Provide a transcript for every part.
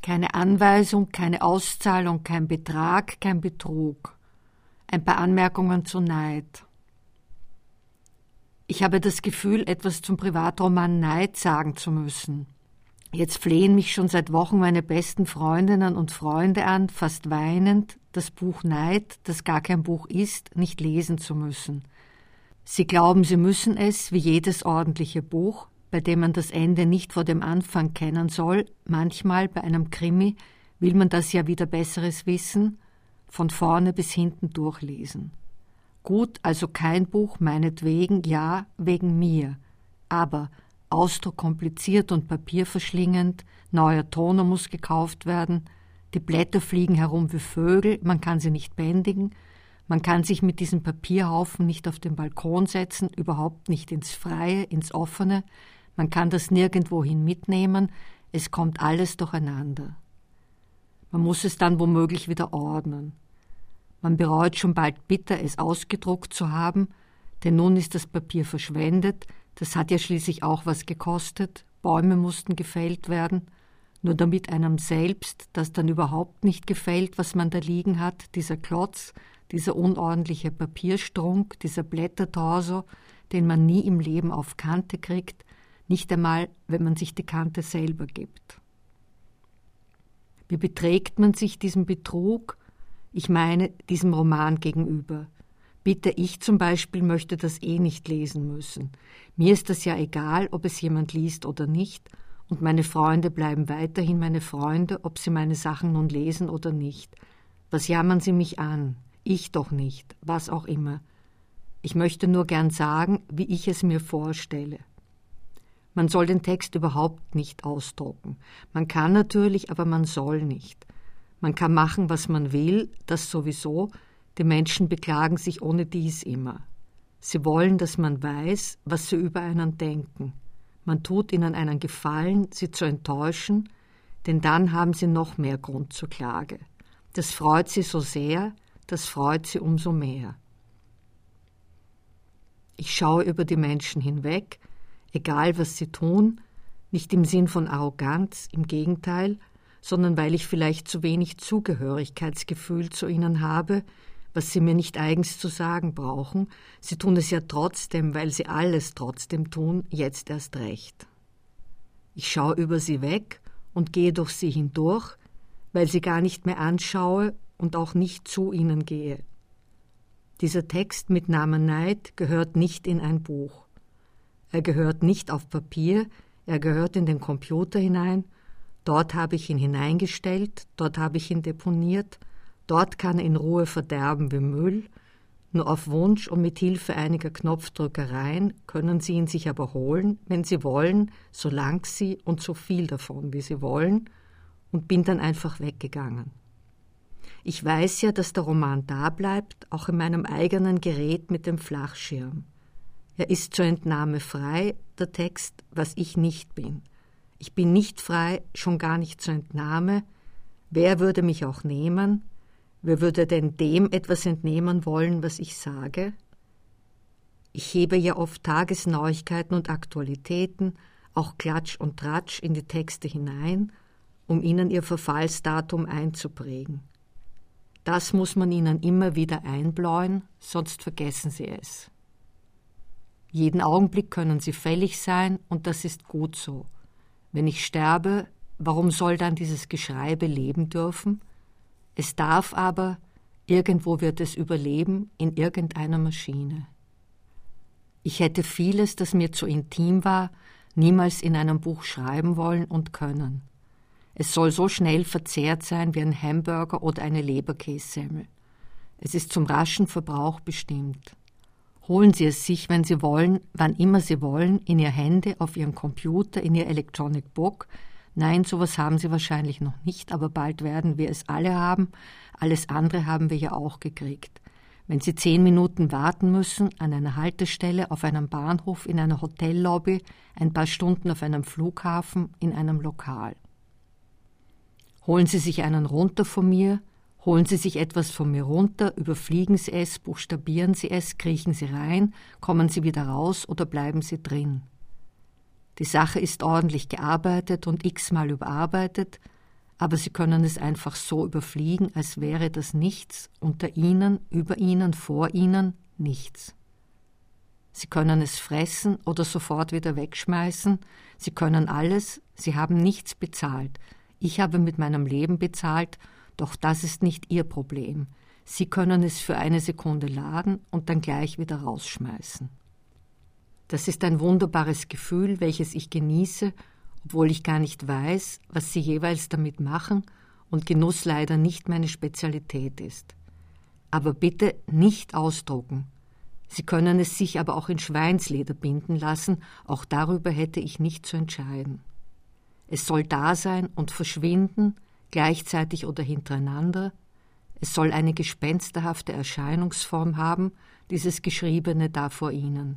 Keine Anweisung, keine Auszahlung, kein Betrag, kein Betrug. Ein paar Anmerkungen zu Neid. Ich habe das Gefühl, etwas zum Privatroman Neid sagen zu müssen. Jetzt flehen mich schon seit Wochen meine besten Freundinnen und Freunde an, fast weinend, das Buch Neid, das gar kein Buch ist, nicht lesen zu müssen. Sie glauben, sie müssen es, wie jedes ordentliche Buch, bei dem man das Ende nicht vor dem Anfang kennen soll, manchmal bei einem Krimi will man das ja wieder Besseres wissen, von vorne bis hinten durchlesen. Gut, also kein Buch, meinetwegen, ja, wegen mir, aber Ausdruck kompliziert und papierverschlingend, neuer Toner muss gekauft werden, die Blätter fliegen herum wie Vögel, man kann sie nicht bändigen, man kann sich mit diesem Papierhaufen nicht auf den Balkon setzen, überhaupt nicht ins Freie, ins Offene, man kann das nirgendwohin mitnehmen, es kommt alles durcheinander. Man muss es dann womöglich wieder ordnen. Man bereut schon bald bitter, es ausgedruckt zu haben, denn nun ist das Papier verschwendet, das hat ja schließlich auch was gekostet, Bäume mussten gefällt werden, nur damit einem selbst das dann überhaupt nicht gefällt, was man da liegen hat, dieser Klotz, dieser unordentliche Papierstrunk, dieser Blättertorso, den man nie im Leben auf Kante kriegt, nicht einmal, wenn man sich die Kante selber gibt. Wie beträgt man sich diesem Betrug? Ich meine, diesem Roman gegenüber. Bitte, ich zum Beispiel möchte das nicht lesen müssen. Mir ist das ja egal, ob es jemand liest oder nicht, und meine Freunde bleiben weiterhin meine Freunde, ob sie meine Sachen nun lesen oder nicht. Was jammern sie mich an? Ich doch nicht, was auch immer. Ich möchte nur gern sagen, wie ich es mir vorstelle. Man soll den Text überhaupt nicht ausdrucken. Man kann natürlich, aber man soll nicht. Man kann machen, was man will, das sowieso. Die Menschen beklagen sich ohne dies immer. Sie wollen, dass man weiß, was sie über einen denken. Man tut ihnen einen Gefallen, sie zu enttäuschen, denn dann haben sie noch mehr Grund zur Klage. Das freut sie so sehr, das freut sie umso mehr. Ich schaue über die Menschen hinweg, egal was sie tun, nicht im Sinn von Arroganz, im Gegenteil, sondern weil ich vielleicht zu wenig Zugehörigkeitsgefühl zu ihnen habe, was sie mir nicht eigens zu sagen brauchen. Sie tun es ja trotzdem, weil sie alles trotzdem tun, jetzt erst recht. Ich schaue über sie weg und gehe durch sie hindurch, weil sie gar nicht mehr anschaue und auch nicht zu ihnen gehe. Dieser Text mit Namen Neid gehört nicht in ein Buch. Er gehört nicht auf Papier, er gehört in den Computer hinein. Dort habe ich ihn hineingestellt, dort habe ich ihn deponiert, dort kann er in Ruhe verderben wie Müll. Nur auf Wunsch und mit Hilfe einiger Knopfdrückereien können Sie ihn sich aber holen, wenn Sie wollen, so lang Sie und so viel davon, wie Sie wollen, und bin dann einfach weggegangen. Ich weiß ja, dass der Roman da bleibt, auch in meinem eigenen Gerät mit dem Flachschirm. Er ist zur Entnahme frei, der Text, was ich nicht bin. Ich bin nicht frei, schon gar nicht zur Entnahme. Wer würde mich auch nehmen? Wer würde denn dem etwas entnehmen wollen, was ich sage? Ich hebe ja oft Tagesneuigkeiten und Aktualitäten, auch Klatsch und Tratsch in die Texte hinein, um ihnen ihr Verfallsdatum einzuprägen. Das muss man ihnen immer wieder einbläuen, sonst vergessen sie es. Jeden Augenblick können sie fällig sein, und das ist gut so. Wenn ich sterbe, warum soll dann dieses Geschreibe leben dürfen? Es darf aber, irgendwo wird es überleben, in irgendeiner Maschine. Ich hätte vieles, das mir zu intim war, niemals in einem Buch schreiben wollen und können. Es soll so schnell verzehrt sein wie ein Hamburger oder eine Leberkässemmel. Es ist zum raschen Verbrauch bestimmt. Holen Sie es sich, wenn Sie wollen, wann immer Sie wollen, in Ihr Handy, auf Ihren Computer, in Ihr Electronic Book. Nein, sowas haben Sie wahrscheinlich noch nicht, aber bald werden wir es alle haben. Alles andere haben wir ja auch gekriegt. Wenn Sie 10 Minuten warten müssen, an einer Haltestelle, auf einem Bahnhof, in einer Hotellobby, ein paar Stunden auf einem Flughafen, in einem Lokal. Holen Sie sich einen runter von mir, holen Sie sich etwas von mir runter, überfliegen Sie es, buchstabieren Sie es, kriechen Sie rein, kommen Sie wieder raus oder bleiben Sie drin. Die Sache ist ordentlich gearbeitet und x-mal überarbeitet, aber Sie können es einfach so überfliegen, als wäre das Nichts, unter Ihnen, über Ihnen, vor Ihnen nichts. Sie können es fressen oder sofort wieder wegschmeißen. Sie können alles, Sie haben nichts bezahlt. Ich habe mit meinem Leben bezahlt, doch das ist nicht Ihr Problem. Sie können es für eine Sekunde laden und dann gleich wieder rausschmeißen. Das ist ein wunderbares Gefühl, welches ich genieße, obwohl ich gar nicht weiß, was Sie jeweils damit machen und Genuss leider nicht meine Spezialität ist. Aber bitte nicht ausdrucken. Sie können es sich aber auch in Schweinsleder binden lassen, auch darüber hätte ich nicht zu entscheiden. Es soll da sein und verschwinden, gleichzeitig oder hintereinander. Es soll eine gespensterhafte Erscheinungsform haben, dieses Geschriebene da vor Ihnen.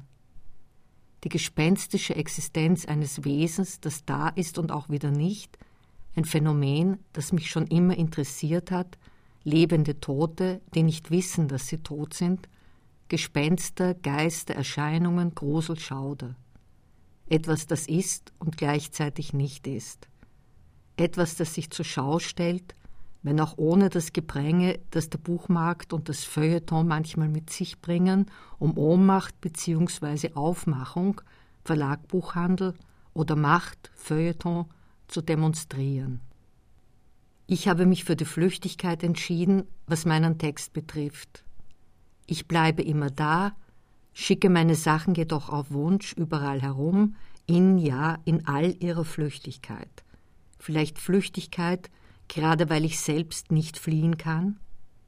Die gespenstische Existenz eines Wesens, das da ist und auch wieder nicht, ein Phänomen, das mich schon immer interessiert hat, lebende Tote, die nicht wissen, dass sie tot sind, Gespenster, Geister, Erscheinungen, Grusel, Schauder. Etwas, das ist und gleichzeitig nicht ist. Etwas, das sich zur Schau stellt, wenn auch ohne das Gepränge, das der Buchmarkt und das Feuilleton manchmal mit sich bringen, um Ohnmacht bzw. Aufmachung, Verlag, Buchhandel oder Macht, Feuilleton zu demonstrieren. Ich habe mich für die Flüchtigkeit entschieden, was meinen Text betrifft. Ich bleibe immer da, schicke meine Sachen jedoch auf Wunsch überall herum, in all ihrer Flüchtigkeit. Vielleicht Flüchtigkeit, gerade weil ich selbst nicht fliehen kann?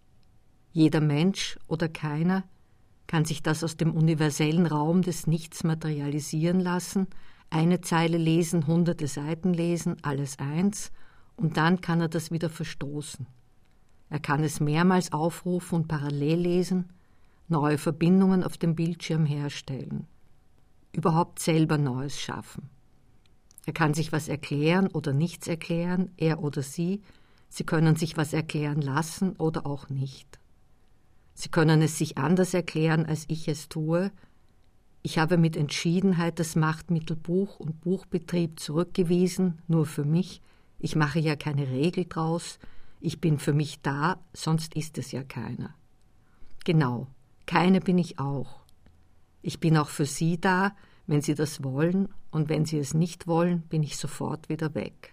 Jeder Mensch oder keiner kann sich das aus dem universellen Raum des Nichts materialisieren lassen, eine Zeile lesen, hunderte Seiten lesen, alles eins, und dann kann er das wieder verstoßen. Er kann es mehrmals aufrufen und parallel lesen, neue Verbindungen auf dem Bildschirm herstellen, überhaupt selber Neues schaffen. Er kann sich was erklären oder nichts erklären, er oder sie. Sie können sich was erklären lassen oder auch nicht. Sie können es sich anders erklären, als ich es tue. Ich habe mit Entschiedenheit das Machtmittel Buch und Buchbetrieb zurückgewiesen, nur für mich. Ich mache ja keine Regel draus. Ich bin für mich da, sonst ist es ja keiner. Genau, keine bin ich auch. Ich bin auch für Sie da, wenn Sie das wollen, und wenn Sie es nicht wollen, bin ich sofort wieder weg.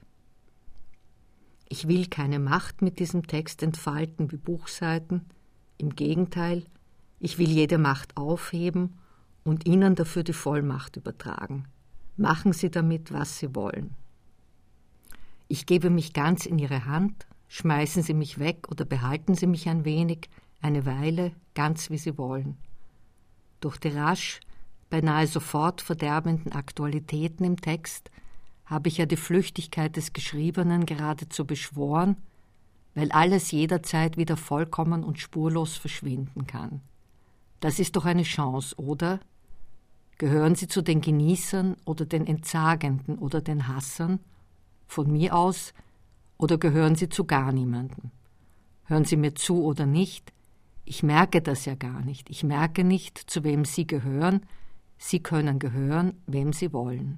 Ich will keine Macht mit diesem Text entfalten wie Buchseiten. Im Gegenteil, ich will jede Macht aufheben und Ihnen dafür die Vollmacht übertragen. Machen Sie damit, was Sie wollen. Ich gebe mich ganz in Ihre Hand, schmeißen Sie mich weg oder behalten Sie mich ein wenig, eine Weile, ganz wie Sie wollen. Durch die rasch, beinahe sofort verderbenden Aktualitäten im Text habe ich ja die Flüchtigkeit des Geschriebenen geradezu beschworen, weil alles jederzeit wieder vollkommen und spurlos verschwinden kann. Das ist doch eine Chance, oder? Gehören Sie zu den Genießern oder den Entsagenden oder den Hassern? Von mir aus? Oder gehören Sie zu gar niemandem? Hören Sie mir zu oder nicht? Ich merke das ja gar nicht. Ich merke nicht, zu wem Sie gehören. Sie können gehören, wem Sie wollen.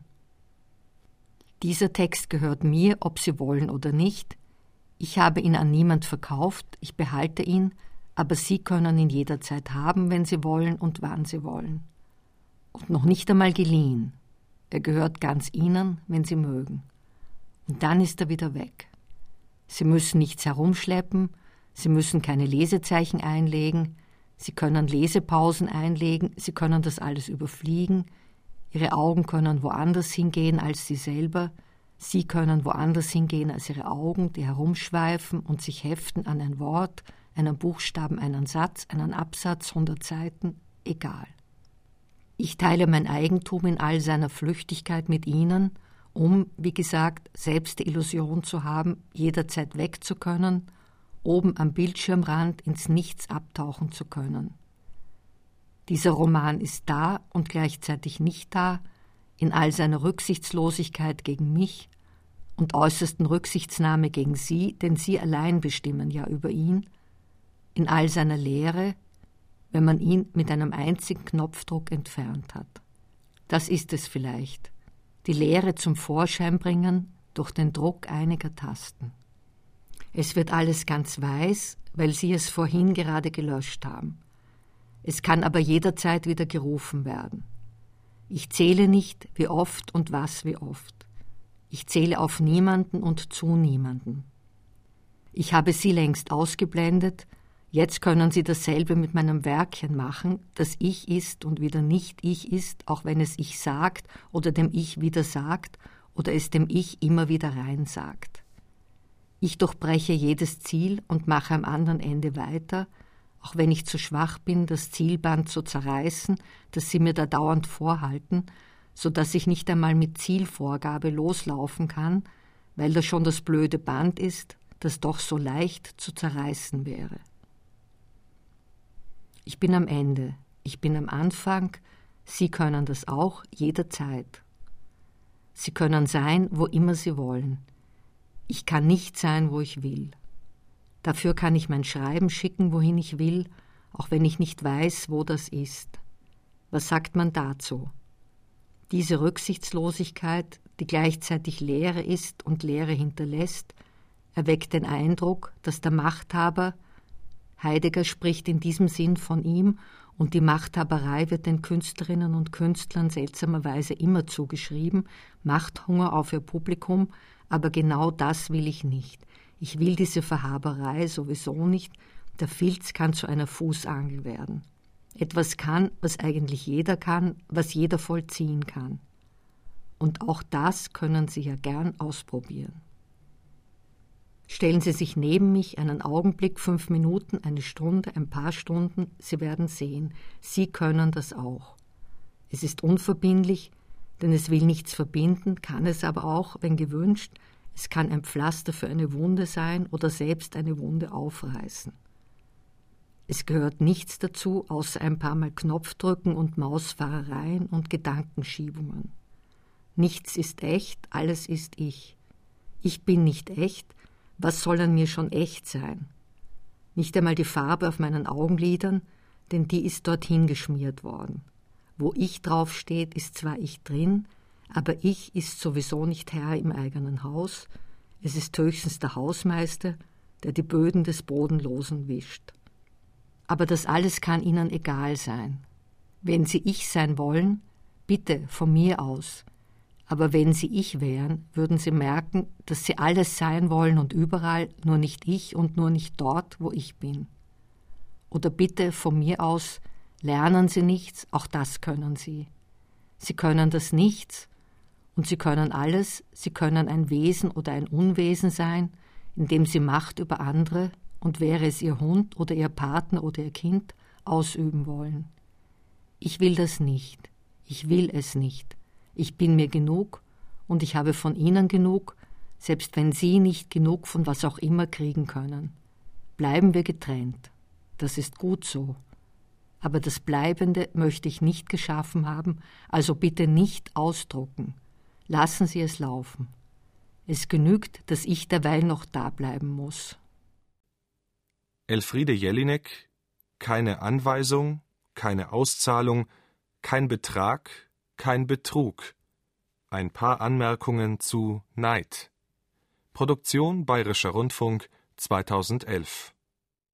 Dieser Text gehört mir, ob Sie wollen oder nicht. Ich habe ihn an niemand verkauft, ich behalte ihn, aber Sie können ihn jederzeit haben, wenn Sie wollen und wann Sie wollen. Und noch nicht einmal geliehen. Er gehört ganz Ihnen, wenn Sie mögen. Und dann ist er wieder weg. Sie müssen nichts herumschleppen, Sie müssen keine Lesezeichen einlegen, Sie können Lesepausen einlegen, Sie können das alles überfliegen, Ihre Augen können woanders hingehen als Sie selber, Sie können woanders hingehen als Ihre Augen, die herumschweifen und sich heften an ein Wort, einen Buchstaben, einen Satz, einen Absatz, 100 Seiten, egal. Ich teile mein Eigentum in all seiner Flüchtigkeit mit Ihnen, um, wie gesagt, selbst die Illusion zu haben, jederzeit weg zu können, oben am Bildschirmrand ins Nichts abtauchen zu können. Dieser Roman ist da und gleichzeitig nicht da, in all seiner Rücksichtslosigkeit gegen mich und äußersten Rücksichtsnahme gegen Sie, denn Sie allein bestimmen ja über ihn, in all seiner Leere, wenn man ihn mit einem einzigen Knopfdruck entfernt hat. Das ist es vielleicht, die Leere zum Vorschein bringen durch den Druck einiger Tasten. Es wird alles ganz weiß, weil Sie es vorhin gerade gelöscht haben. Es kann aber jederzeit wieder gerufen werden. Ich zähle nicht, wie oft und was wie oft. Ich zähle auf niemanden und zu niemanden. Ich habe Sie längst ausgeblendet, jetzt können Sie dasselbe mit meinem Werkchen machen, das Ich ist und wieder nicht Ich ist, auch wenn es Ich sagt oder dem Ich wieder sagt oder es dem Ich immer wieder rein sagt. Ich durchbreche jedes Ziel und mache am anderen Ende weiter, auch wenn ich zu schwach bin, das Zielband zu zerreißen, das Sie mir da dauernd vorhalten, so dass ich nicht einmal mit Zielvorgabe loslaufen kann, weil das schon das blöde Band ist, das doch so leicht zu zerreißen wäre. Ich bin am Ende, ich bin am Anfang, Sie können das auch jederzeit. Sie können sein, wo immer Sie wollen. Ich kann nicht sein, wo ich will. Dafür kann ich mein Schreiben schicken, wohin ich will, auch wenn ich nicht weiß, wo das ist. Was sagt man dazu? Diese Rücksichtslosigkeit, die gleichzeitig Leere ist und Leere hinterlässt, erweckt den Eindruck, dass der Machthaber, Heidegger spricht in diesem Sinn von ihm, und die Machthaberei wird den Künstlerinnen und Künstlern seltsamerweise immer zugeschrieben, Machthunger auf ihr Publikum, aber genau das will ich nicht. Ich will diese Verhaberei sowieso nicht. Der Filz kann zu einer Fußangel werden. Etwas kann, was eigentlich jeder kann, was jeder vollziehen kann. Und auch das können Sie ja gern ausprobieren. Stellen Sie sich neben mich einen Augenblick, 5 Minuten, eine Stunde, ein paar Stunden, Sie werden sehen, Sie können das auch. Es ist unverbindlich, denn es will nichts verbinden, kann es aber auch, wenn gewünscht. Es kann ein Pflaster für eine Wunde sein oder selbst eine Wunde aufreißen. Es gehört nichts dazu, außer ein paar Mal Knopfdrücken und Mausfahrereien und Gedankenschiebungen. Nichts ist echt, alles ist ich. Ich bin nicht echt, was soll an mir schon echt sein? Nicht einmal die Farbe auf meinen Augenlidern, denn die ist dorthin geschmiert worden. Wo ich draufsteht, ist zwar ich drin, aber ich ist sowieso nicht Herr im eigenen Haus, es ist höchstens der Hausmeister, der die Böden des Bodenlosen wischt. Aber das alles kann Ihnen egal sein. Wenn Sie ich sein wollen, bitte von mir aus. Aber wenn Sie ich wären, würden Sie merken, dass Sie alles sein wollen und überall, nur nicht ich und nur nicht dort, wo ich bin. Oder bitte von mir aus, lernen Sie nichts, auch das können Sie. Sie können das Nichts und Sie können alles, Sie können ein Wesen oder ein Unwesen sein, indem Sie Macht über andere, und wäre es Ihr Hund oder Ihr Partner oder Ihr Kind, ausüben wollen. Ich will das nicht, ich will es nicht. Ich bin mir genug und ich habe von Ihnen genug, selbst wenn Sie nicht genug von was auch immer kriegen können. Bleiben wir getrennt. Das ist gut so. Aber das Bleibende möchte ich nicht geschaffen haben, also bitte nicht ausdrucken. Lassen Sie es laufen. Es genügt, dass ich derweil noch da bleiben muss. Elfriede Jelinek, keine Anweisung, keine Auszahlung, kein Betrag, kein Betrug. Ein paar Anmerkungen zu Neid. Produktion Bayerischer Rundfunk 2011.